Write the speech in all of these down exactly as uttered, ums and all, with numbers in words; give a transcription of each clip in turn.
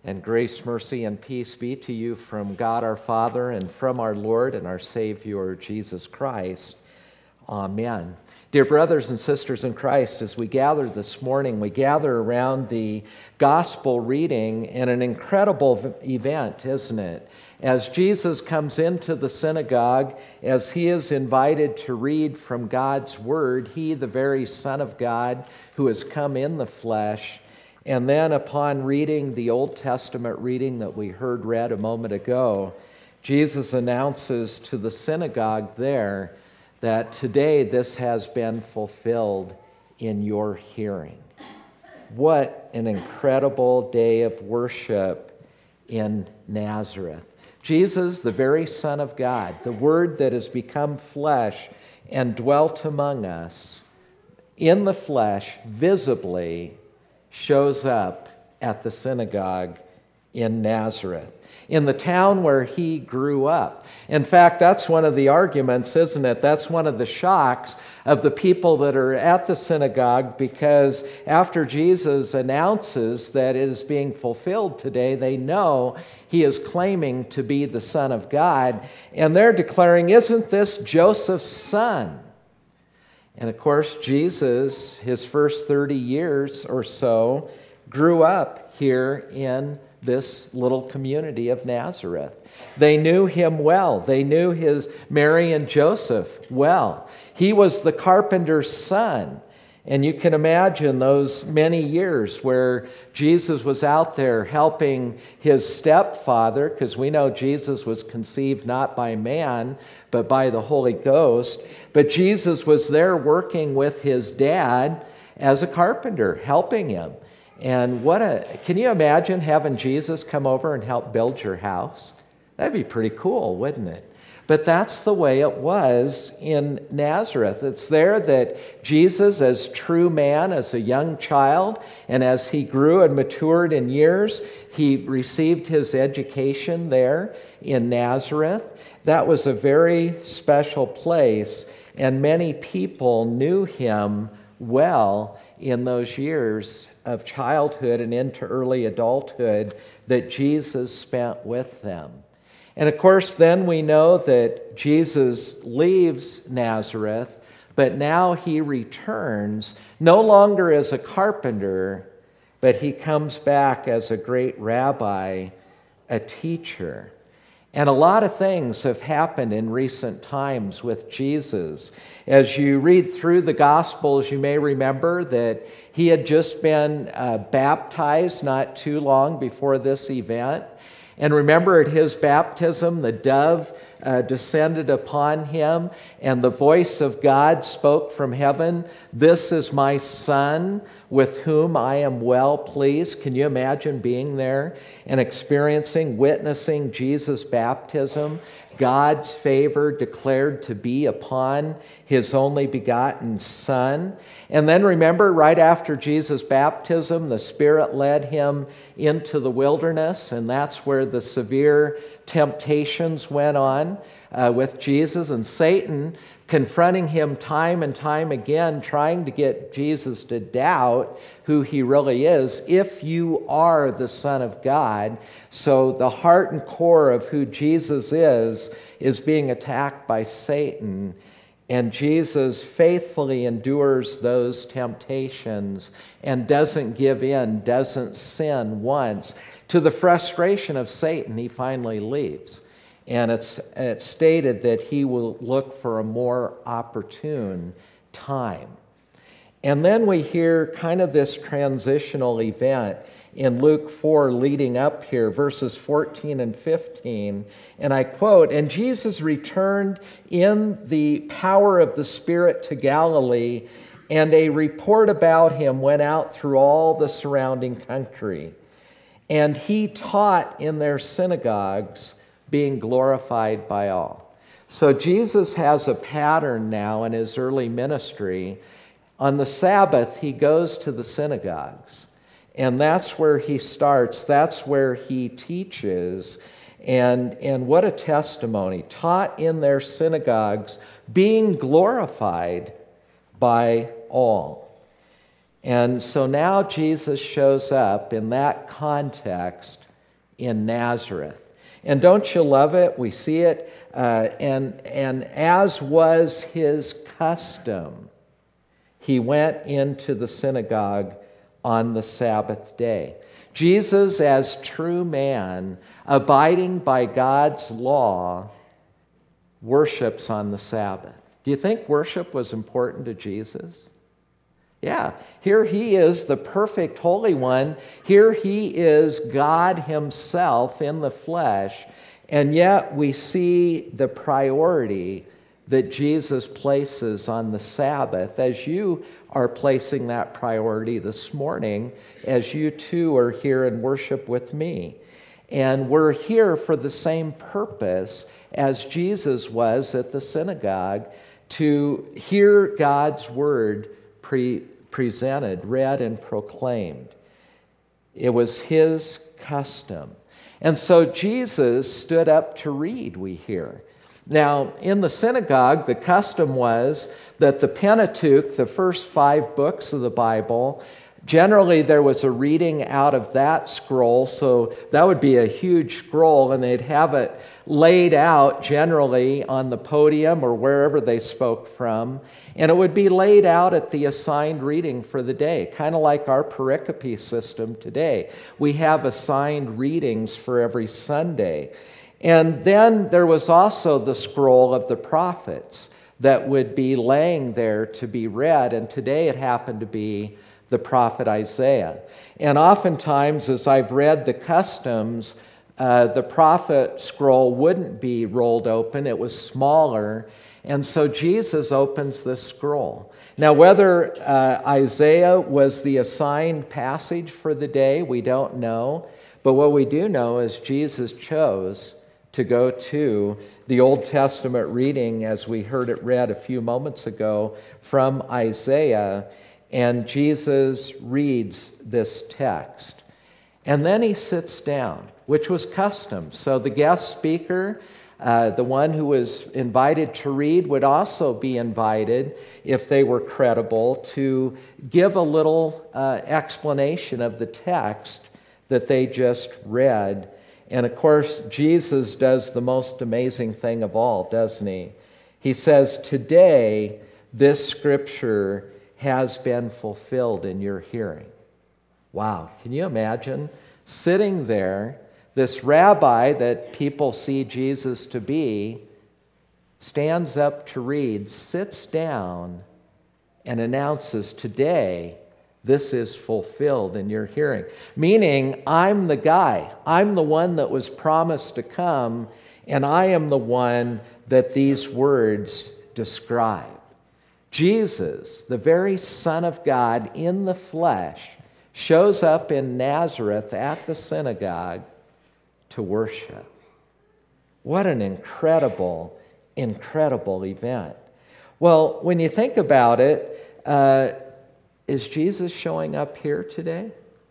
And grace, mercy, and peace be to you from God our Father and from our Lord and our Savior, Jesus Christ. Amen. Dear brothers and sisters in Christ, as we gather this morning, we gather around the gospel reading in an incredible event, isn't it? As Jesus comes into the synagogue, as he is invited to read from God's word, he, the very Son of God, who has come in the flesh. And then upon reading the Old Testament reading that we heard read a moment ago, Jesus announces to the synagogue there that today this has been fulfilled in your hearing. What an incredible day of worship in Nazareth. Jesus, the very Son of God, the Word that has become flesh and dwelt among us, in the flesh, visibly, shows up at the synagogue in Nazareth, in the town where he grew up. In fact, that's one of the arguments, isn't it? That's one of the shocks of the people that are at the synagogue, because after Jesus announces that it is being fulfilled today, they know he is claiming to be the Son of God, and they're declaring, "Isn't this Joseph's son?" And of course, Jesus, his first thirty years or so, grew up here in this little community of Nazareth. They knew him well. They knew his Mary and Joseph well. He was the carpenter's son. And you can imagine those many years where Jesus was out there helping his stepfather, because we know Jesus was conceived not by man, but by the Holy Ghost. But Jesus was there working with his dad as a carpenter, helping him. And what a, can you imagine having Jesus come over and help build your house? That'd be pretty cool, wouldn't it? But that's the way it was in Nazareth. It's there that Jesus, as true man, as a young child, and as he grew and matured in years, he received his education there in Nazareth. That was a very special place, and many people knew him well in those years of childhood and into early adulthood that Jesus spent with them. And of course, then we know that Jesus leaves Nazareth, but now he returns no longer as a carpenter, but he comes back as a great rabbi, a teacher. And a lot of things have happened in recent times with Jesus. As you read through the Gospels, you may remember that he had just been uh, baptized not too long before this event. And remember, at his baptism, the dove uh, descended upon him, and the voice of God spoke from heaven, "This is my Son, with whom I am well pleased." Can you imagine being there and experiencing, witnessing Jesus' baptism, God's favor declared to be upon his only begotten Son? And then remember, right after Jesus' baptism, the Spirit led him into the wilderness, and that's where the severe temptations went on uh, with Jesus, and Satan confronting him time and time again, trying to get Jesus to doubt who he really is, if you are the Son of God. So the heart and core of who Jesus is, is being attacked by Satan. And Jesus faithfully endures those temptations and doesn't give in, doesn't sin once. To the frustration of Satan, he finally leaves. And it's, it's stated that he will look for a more opportune time. And then we hear kind of this transitional event in Luke four leading up here, verses fourteen and fifteen. And I quote, "And Jesus returned in the power of the Spirit to Galilee, and a report about him went out through all the surrounding country. And he taught in their synagogues, being glorified by all." So Jesus has a pattern now in his early ministry. On the Sabbath, he goes to the synagogues. And that's where he starts. That's where he teaches. And, and what a testimony. Taught in their synagogues, being glorified by all. And so now Jesus shows up in that context in Nazareth. And don't you love it? We see it. Uh, and, and as was his custom, he went into the synagogue on the Sabbath day. Jesus, as true man, abiding by God's law, worships on the Sabbath. Do you think worship was important to Jesus? Yeah, here he is, the perfect Holy One. Here he is, God himself in the flesh. And yet we see the priority that Jesus places on the Sabbath, as you are placing that priority this morning, as you too are here in worship with me. And we're here for the same purpose as Jesus was at the synagogue, to hear God's word pre- presented, read, and proclaimed. It was his custom. And so Jesus stood up to read, we hear. Now, in the synagogue, the custom was that the Pentateuch, the first five books of the Bible, generally there was a reading out of that scroll, so that would be a huge scroll, and they'd have it laid out generally on the podium or wherever they spoke from, and it would be laid out at the assigned reading for the day, kind of like our pericope system today. We have assigned readings for every Sunday. And then there was also the scroll of the prophets that would be laying there to be read, and today it happened to be the prophet Isaiah. And oftentimes, as I've read the customs, uh, the prophet scroll wouldn't be rolled open. It was smaller, and so Jesus opens this scroll. Now, whether uh, Isaiah was the assigned passage for the day, we don't know. But what we do know is Jesus chose to go to the Old Testament reading, as we heard it read a few moments ago, from Isaiah, and Jesus reads this text. And then he sits down, which was custom. So the guest speaker, uh, the one who was invited to read, would also be invited, if they were credible, to give a little uh, explanation of the text that they just read. And of course, Jesus does the most amazing thing of all, doesn't he? He says, "Today, this scripture has been fulfilled in your hearing." Wow, can you imagine sitting there, this rabbi that people see Jesus to be, stands up to read, sits down, and announces, "Today, this is fulfilled in your hearing." Meaning, I'm the guy. I'm the one that was promised to come, and I am the one that these words describe. Jesus, the very Son of God in the flesh, shows up in Nazareth at the synagogue to worship. What an incredible, incredible event. Well, when you think about it, uh, is Jesus showing up here today?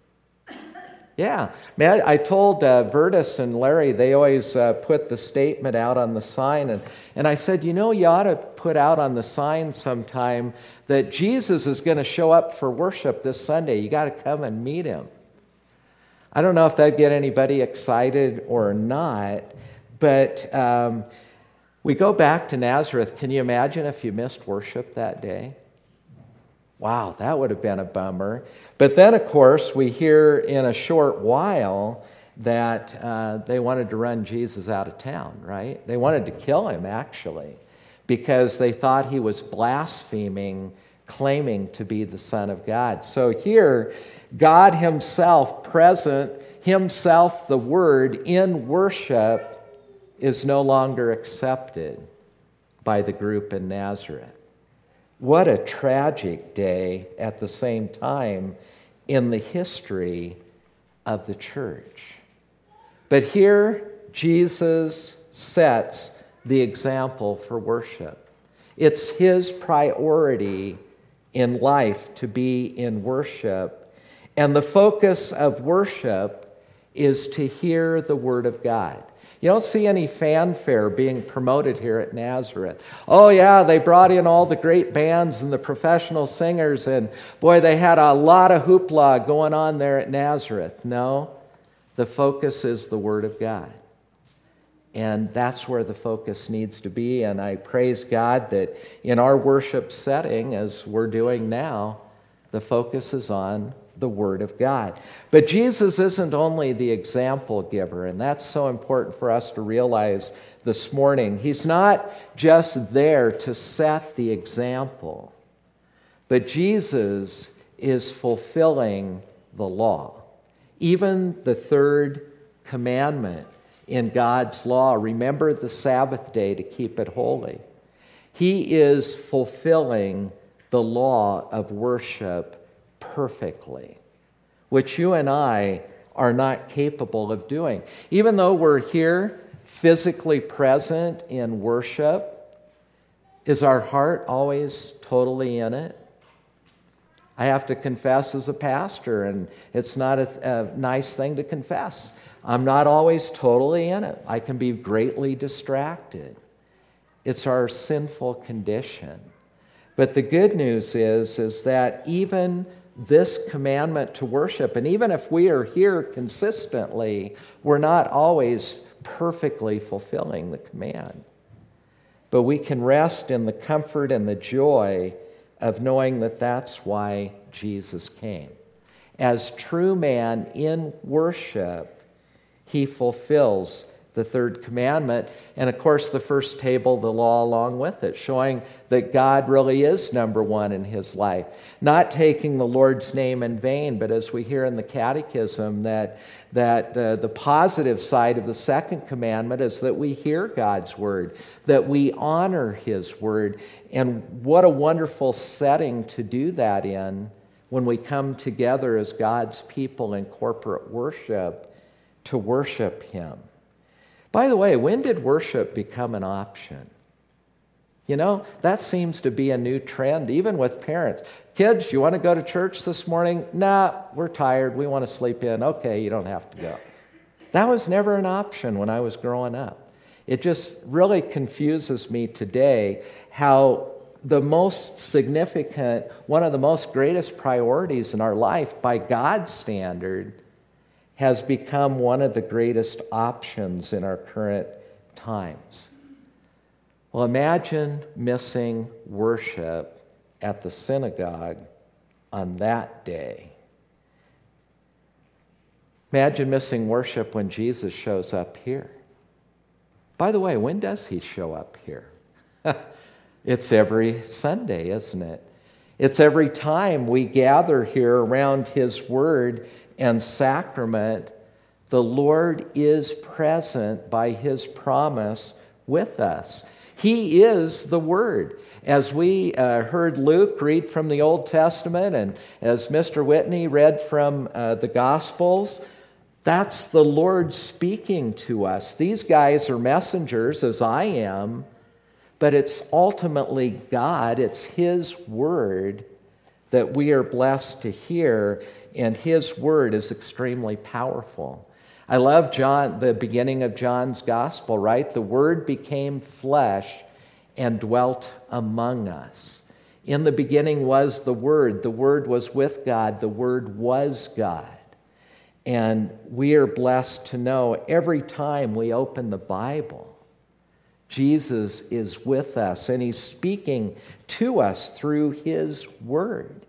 Yeah. Man, I told uh, Vertus and Larry, they always uh, put the statement out on the sign. And, and I said, you know, you ought to put out on the sign sometime that Jesus is going to show up for worship this Sunday. You got to come and meet him. I don't know if that'd get anybody excited or not, but um, we go back to Nazareth. Can you imagine if you missed worship that day? Wow, that would have been a bummer. But then, of course, we hear in a short while that uh, they wanted to run Jesus out of town, right? They wanted to kill him, actually, because they thought he was blaspheming, claiming to be the Son of God. So here, God himself present, himself the Word in worship, is no longer accepted by the group in Nazareth. What a tragic day at the same time in the history of the church. But here, Jesus sets the example for worship. It's his priority in life to be in worship, and the focus of worship is to hear the Word of God. You don't see any fanfare being promoted here at Nazareth. Oh yeah, they brought in all the great bands and the professional singers, and boy, they had a lot of hoopla going on there at Nazareth. No, The focus is the Word of God. And that's where the focus needs to be. And I praise God that in our worship setting, as we're doing now, the focus is on the Word of God. But Jesus isn't only the example giver, and that's so important for us to realize this morning. He's not just there to set the example, but Jesus is fulfilling the law. Even the third commandment in God's law, remember the Sabbath day to keep it holy. He is fulfilling the law of worship perfectly, which you and I are not capable of doing. Even though we're here physically present in worship, is our heart always totally in it? I have to confess as a pastor, and it's not a, a nice thing to confess. I'm not always totally in it. I can be greatly distracted. It's our sinful condition. But the good news is, is that even this commandment to worship, and even if we are here consistently, we're not always perfectly fulfilling the command. But we can rest in the comfort and the joy of knowing that that's why Jesus came. As true man in worship, he fulfills the third commandment. And of course, the first table, the law along with it, showing that God really is number one in his life. Not taking the Lord's name in vain, but as we hear in the Catechism, that, that uh, the positive side of the second commandment is that we hear God's word, that we honor his word. And what a wonderful setting to do that in when we come together as God's people in corporate worship to worship him. By the way, when did worship become an option? You know, that seems to be a new trend, even with parents. Kids, do you want to go to church this morning? Nah, we're tired. We want to sleep in. Okay, you don't have to go. That was never an option when I was growing up. It just really confuses me today how the most significant, one of the most greatest priorities in our life by God's standard has become one of the greatest options in our current times. Well, imagine missing worship at the synagogue on that day. Imagine missing worship when Jesus shows up here. By the way, when does he show up here? It's every Sunday, isn't it? It's every time we gather here around his word and sacrament. The Lord is present by his promise with us. He is the Word. As we uh, heard Luke read from the Old Testament, and as Mister Whitney read from uh, the Gospels, that's the Lord speaking to us. These guys are messengers, as I am, but it's ultimately God, it's his Word that we are blessed to hear, and his Word is extremely powerful. I love John, the beginning of John's Gospel, right? The Word became flesh and dwelt among us. In the beginning was the Word. The Word was with God. The Word was God. And we are blessed to know every time we open the Bible, Jesus is with us, and he's speaking to us through his Word.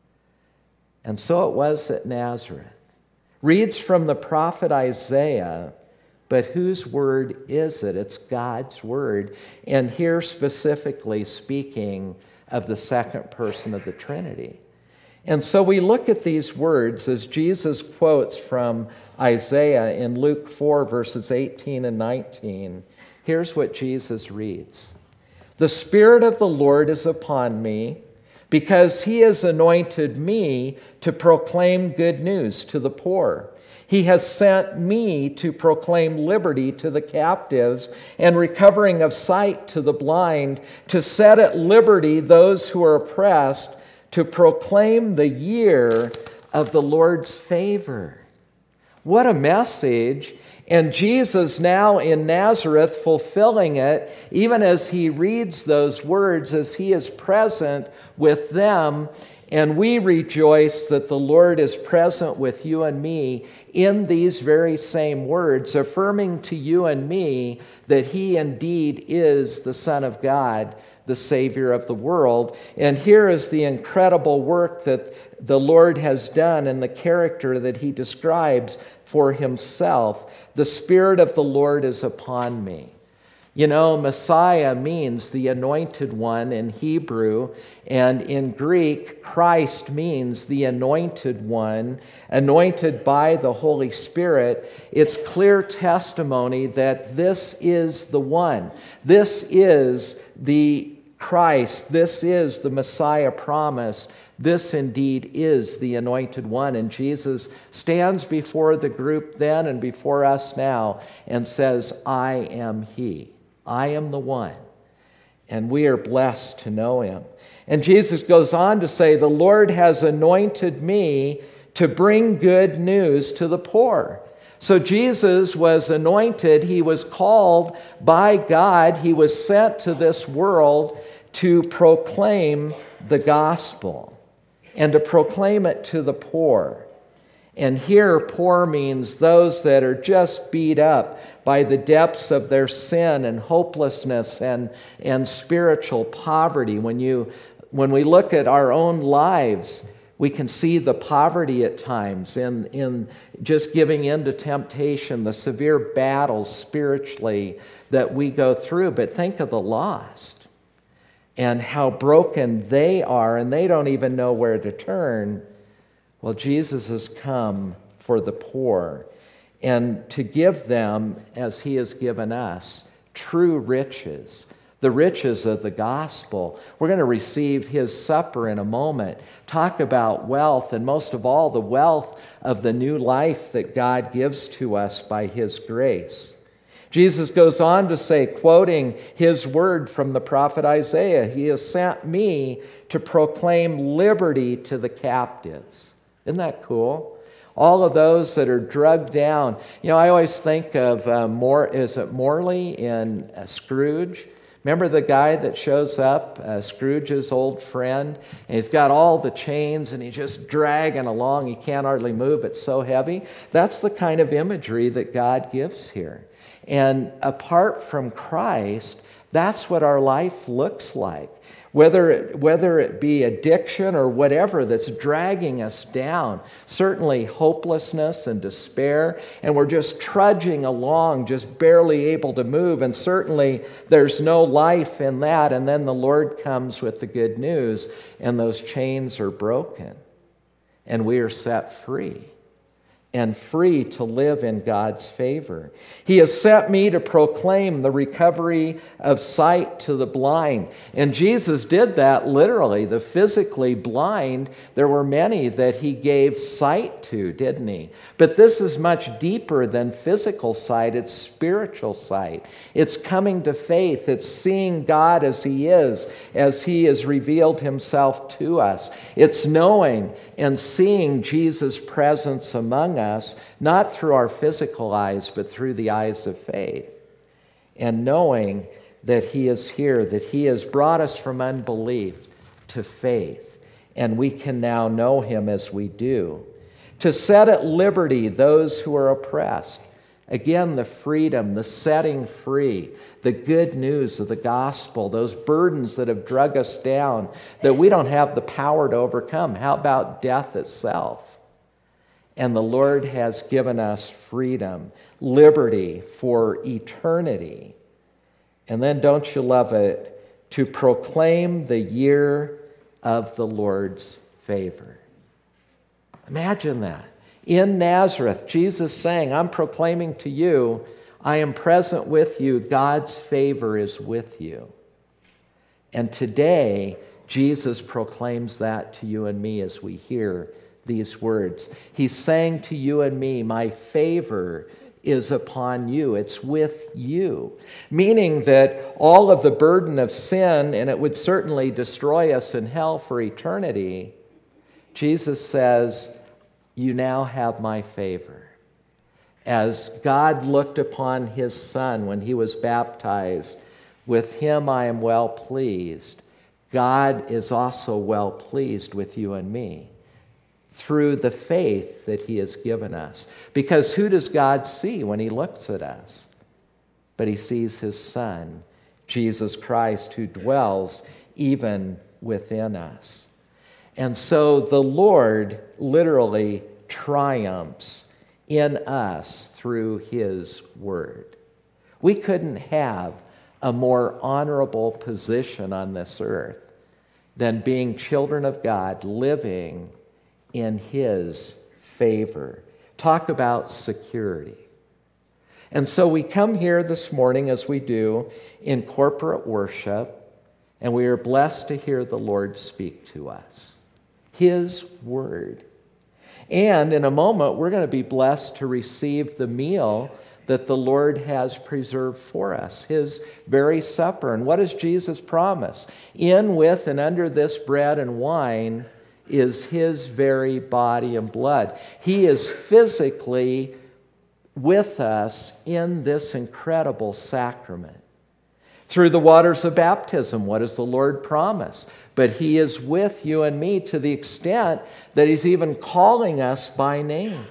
And so it was at Nazareth. Reads from the prophet Isaiah, but whose word is it? It's God's word. And here specifically speaking of the second person of the Trinity. And so we look at these words as Jesus quotes from Isaiah in Luke four, verses eighteen and nineteen. Here's what Jesus reads. "The Spirit of the Lord is upon me, because he has anointed me to proclaim good news to the poor. He has sent me to proclaim liberty to the captives and recovering of sight to the blind, to set at liberty those who are oppressed, to proclaim the year of the Lord's favor." What a message. And Jesus now in Nazareth fulfilling it, even as he reads those words, as he is present with them. And we rejoice that the Lord is present with you and me in these very same words, affirming to you and me that he indeed is the Son of God, the Savior of the world. And here is the incredible work that the Lord has done in the character that he describes for himself. The Spirit of the Lord is upon me. You know, Messiah means the anointed one in Hebrew, and in Greek, Christ means the anointed one, anointed by the Holy Spirit. It's clear testimony that this is the one. This is the Christ. This is the Messiah promised. This indeed is the anointed one. And Jesus stands before the group then and before us now and says, I am he. I am the one. And we are blessed to know him. And Jesus goes on to say, the Lord has anointed me to bring good news to the poor. So Jesus was anointed. He was called by God. He was sent to this world to proclaim the gospel and to proclaim it to the poor. And here, poor means those that are just beat up by the depths of their sin and hopelessness and, and spiritual poverty. When you, when we look at our own lives, we can see the poverty at times in, in just giving in to temptation, the severe battles spiritually that we go through. But think of the lost and how broken they are, and they don't even know where to turn. Well, Jesus has come for the poor and to give them, as he has given us, true riches, the riches of the gospel. We're going to receive his supper in a moment. Talk about wealth, and most of all, the wealth of the new life that God gives to us by his grace. Jesus goes on to say, quoting his word from the prophet Isaiah, he has sent me to proclaim liberty to the captives. Isn't that cool? All of those that are drugged down. You know, I always think of, uh, Mor- is it Morley in uh, Scrooge? Remember the guy that shows up, uh, Scrooge's old friend, and he's got all the chains and he's just dragging along. He can't hardly move. It's so heavy. That's the kind of imagery that God gives here. And apart from Christ, that's what our life looks like. Whether it, whether it be addiction or whatever that's dragging us down, certainly hopelessness and despair, and we're just trudging along, just barely able to move, and certainly there's no life in that, and then the Lord comes with the good news, and those chains are broken, and we are set free. And free to live in God's favor. He has sent me to proclaim the recovery of sight to the blind. And Jesus did that literally. The physically blind, there were many that he gave sight to, didn't he? But this is much deeper than physical sight. It's spiritual sight. It's coming to faith. It's seeing God as he is, as he has revealed himself to us. It's knowing and seeing Jesus' presence among us, not through our physical eyes, but through the eyes of faith. And knowing that he is here, that he has brought us from unbelief to faith, and we can now know him as we do. To set at liberty those who are oppressed. Again, the freedom, the setting free, the good news of the gospel, those burdens that have drug us down that we don't have the power to overcome. How about death itself? And the Lord has given us freedom, liberty for eternity. And then, don't you love it, to proclaim the year of the Lord's favor. Imagine that. In Nazareth, Jesus saying, I'm proclaiming to you, I am present with you. God's favor is with you. And today, Jesus proclaims that to you and me as we hear these words. He's saying to you and me, my favor is upon you. It's with you. Meaning that all of the burden of sin, and it would certainly destroy us in hell for eternity, Jesus says, you now have my favor. As God looked upon his Son when he was baptized, with him I am well pleased. God is also well pleased with you and me through the faith that he has given us. Because who does God see when he looks at us? But he sees his Son, Jesus Christ, who dwells even within us. And so the Lord literally triumphs in us through his word. We couldn't have a more honorable position on this earth than being children of God, living in his favor. Talk about security. And so we come here this morning, as we do in corporate worship, and we are blessed to hear the Lord speak to us, his word. And in a moment, we're going to be blessed to receive the meal that the Lord has preserved for us, his very supper. And what does Jesus promise? In, with, and under this bread and wine is his very body and blood. He is physically with us in this incredible sacrament. Through the waters of baptism, what does the Lord promise? But he is with you and me to the extent that he's even calling us by name.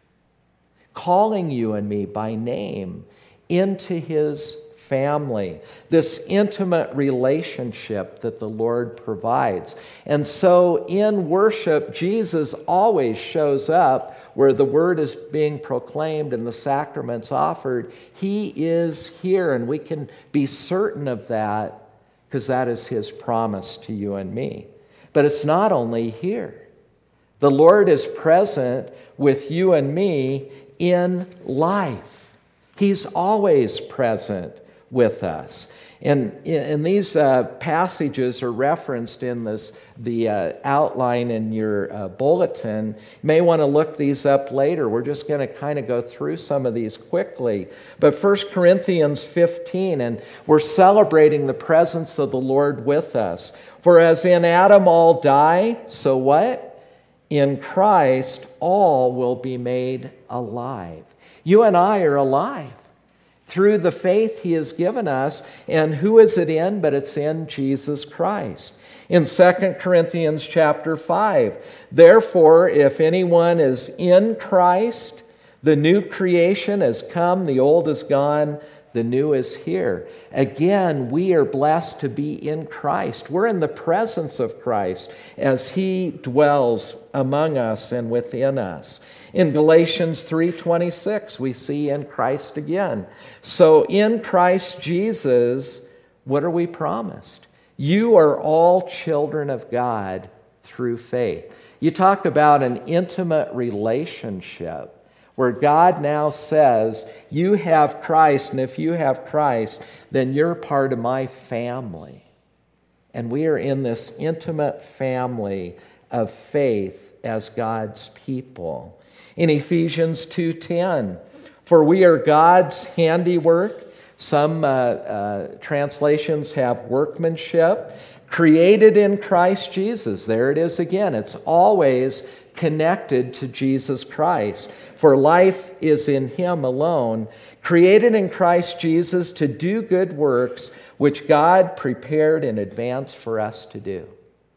Calling you and me by name into his family, this intimate relationship that the Lord provides. And so in worship, Jesus always shows up where the word is being proclaimed and the sacraments offered. He is here, and we can be certain of that because that is his promise to you and me. But it's not only here. The Lord is present with you and me in life. He's always present with us. And, and these uh, passages are referenced in this the uh, outline in your uh, bulletin. You may want to look these up later. We're just going to kind of go through some of these quickly. But First Corinthians fifteen, and we're celebrating the presence of the Lord with us. For as in Adam all die, so what? In Christ all will be made alive. You and I are alive through the faith he has given us. And who is it in? But it's in Jesus Christ. In Second Corinthians chapter five, therefore, if anyone is in Christ, the new creation has come, the old is gone, the new is here. Again, we are blessed to be in Christ. We're in the presence of Christ as he dwells among us and within us. In Galatians three twenty-six, we see in Christ again. So in Christ Jesus, what are we promised? You are all children of God through faith. You talk about an intimate relationship where God now says, you have Christ, and if you have Christ, then you're part of my family. And we are in this intimate family of faith as God's people. In Ephesians two ten, for we are God's handiwork. Some uh, uh, translations have workmanship, created in Christ Jesus. There it is again. It's always connected to Jesus Christ. For life is in him alone, created in Christ Jesus to do good works, which God prepared in advance for us to do.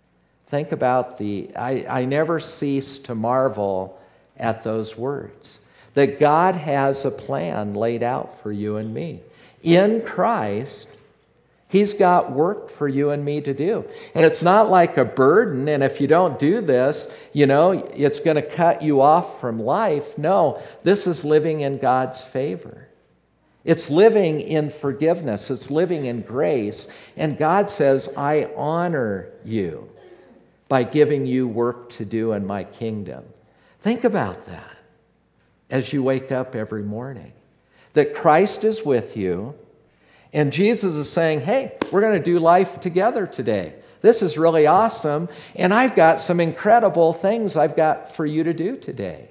Think about the, I, I never cease to marvel at those words. That God has a plan laid out for you and me. In Christ, he's got work for you and me to do. And it's not like a burden, and if you don't do this, you know, it's going to cut you off from life. No, this is living in God's favor. It's living in forgiveness. It's living in grace. And God says, I honor you by giving you work to do in my kingdom. Think about that as you wake up every morning. That Christ is with you, and Jesus is saying, hey, we're going to do life together today. This is really awesome, and I've got some incredible things I've got for you to do today.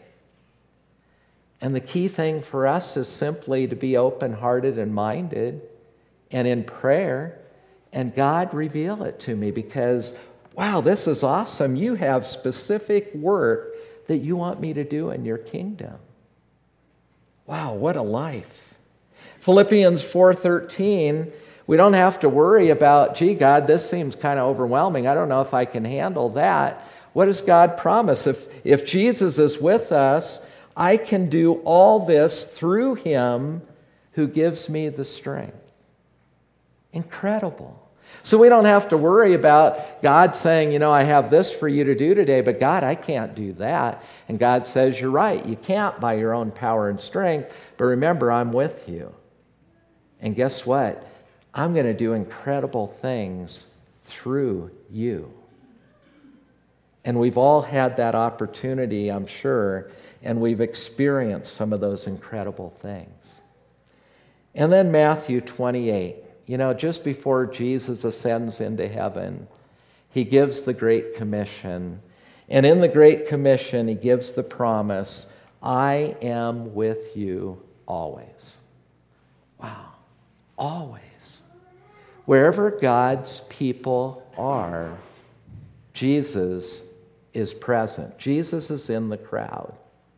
And the key thing for us is simply to be open-hearted and minded and in prayer, and God, reveal it to me because, wow, this is awesome. You have specific work that you want me to do in your kingdom. Wow, what a life. Philippians four thirteen, We don't have to worry about, gee, God, this seems kind of overwhelming. I don't know if I can handle that. What does God promise? If, if Jesus is with us, I can do all this through him who gives me the strength. Incredible. So we don't have to worry about God saying, you know, I have this for you to do today, but God, I can't do that. And God says, you're right, you can't by your own power and strength, but remember, I'm with you. And guess what? I'm going to do incredible things through you. And we've all had that opportunity, I'm sure, and we've experienced some of those incredible things. And then Matthew twenty-eight. You know, just before Jesus ascends into heaven, he gives the Great Commission. And in the Great Commission, he gives the promise, I am with you always. Wow, always. Wherever God's people are, Jesus is present. Jesus is in the crowd.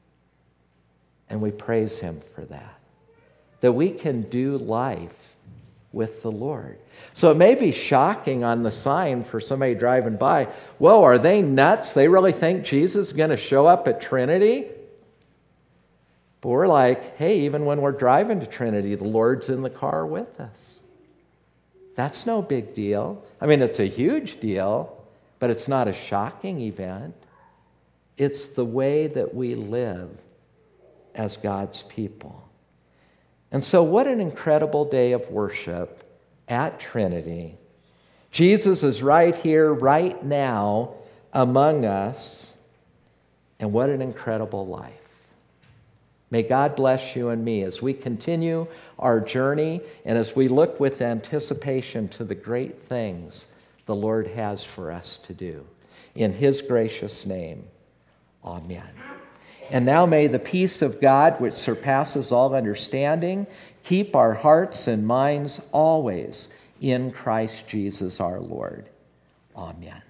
And we praise him for that. That we can do life with the Lord. So it may be shocking on the sign for somebody driving by. Whoa, are they nuts? They really think Jesus is going to show up at Trinity? But we're like, hey, even when we're driving to Trinity, the Lord's in the car with us. That's no big deal. I mean, it's a huge deal, but it's not a shocking event. It's the way that we live as God's people. And so what an incredible day of worship at Trinity. Jesus is right here, right now, among us. And what an incredible life. May God bless you and me as we continue our journey and as we look with anticipation to the great things the Lord has for us to do. In his gracious name, amen. And now may the peace of God, which surpasses all understanding, keep our hearts and minds always in Christ Jesus our Lord. Amen.